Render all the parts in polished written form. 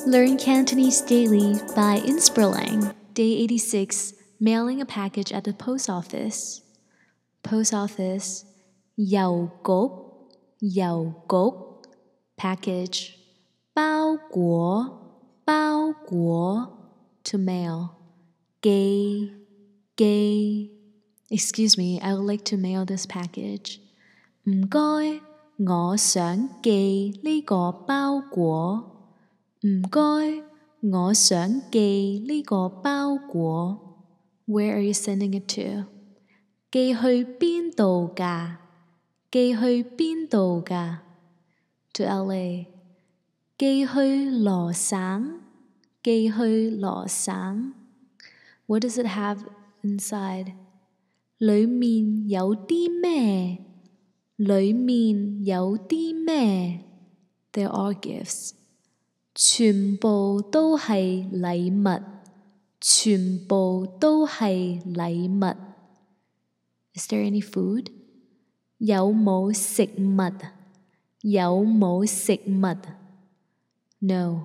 Learn Cantonese daily by Inspirlang. Day 86. Mailing a package at the post office. Post office. 郵局 package. 包裹 to mail. 寄 Excuse me, I would like to mail this package. 唔該，我想寄呢個包裹。唔該，我想寄呢個包裹。Where are you sending it to? 寄去邊度㗎？寄去邊度㗎？ To LA. 寄去羅省。寄去羅省。What does it have inside? 裡面有啲咩？裡面有啲咩？ There are gifts. 全部都係禮物。全部都係禮物。Is there any food? 有冇食物？有冇食物？ No.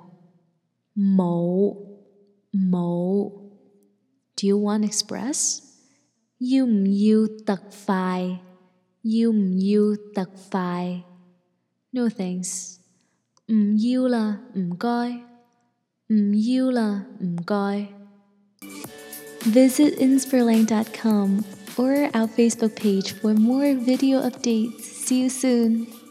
冇。Do you want express? 要唔要特快？要唔要特快？ No thanks. 唔要啦，唔該。唔要啦，唔該。Visit inspirlang.com or our Facebook page for more video updates. See you soon.